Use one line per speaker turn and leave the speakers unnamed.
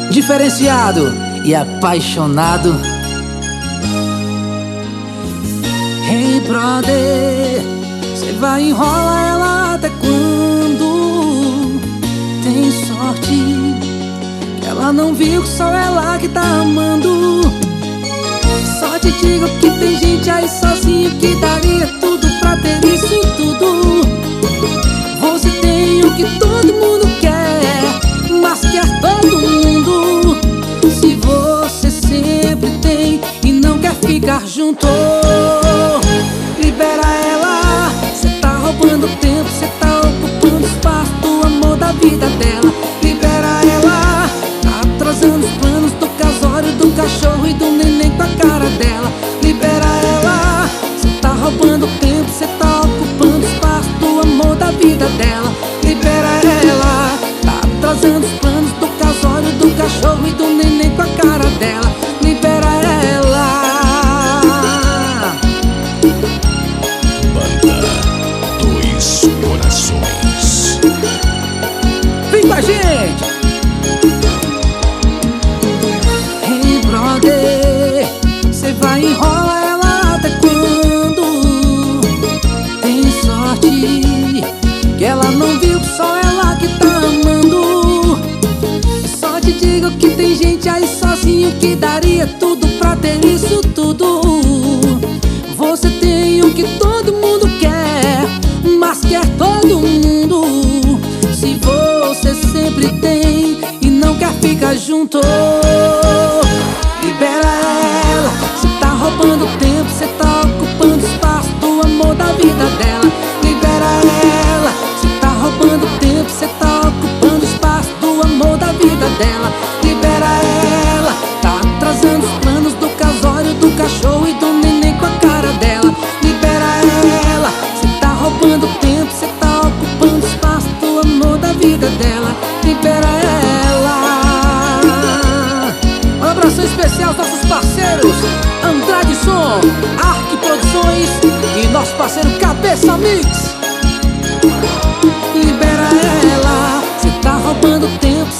diferenciado e apaixonado. Hey brother, cê vai enrolar ela até quando? Tem sorte que ela não viu que só ela que tá amando. Só te digo que tem gente aí sozinho que daria tudo pra ter isso tudo. Você tem o que todo mundo quer, mas quer todo mundo. Se você sempre tem e não quer ficar junto, libera ela. Cê tá roubando tempo, cê tá ocupando espaço do amor da vida dela. Libera ela, tá atrasando os planos do casório, do cachorro e do neném com a cara dela. Libera ela, cê tá roubando tempo, cê tá ocupando espaço do amor da vida dela. Libera ela, tá atrasando os planos do casório, do cachorro e do neném com a cara dela. Libera ela.
Dois Corações.
Vem com a gente! Hey brother, cê vai enrolar ela até quando? Tem sorte que ela não viu que só ela que tá amando. Só te digo que tem gente aí sozinho que daria tudo pra ter isso tudo. Você tem o que todo mundo quer, mas quer todo mundo. Se você sempre tem e não quer ficar junto, libera ela. Cê tá roubando tempo, cê tá ocupando espaço do amor da vida dela. Libera ela, cê tá roubando tempo, cê tá ocupando espaço do amor da vida dela. Libera ela, tá atrasando os planos do casório, do cachorro e do neném com a cara dela. Libera ela, cê tá roubando tempo, cê tá ocupando espaço do amor da vida dela. Libera ela. Um abraço especial aos nossos parceiros Andrade Som, Arc Produções e nosso parceiro Cabeça Mix. Libera ela, cê tá roubando tempo,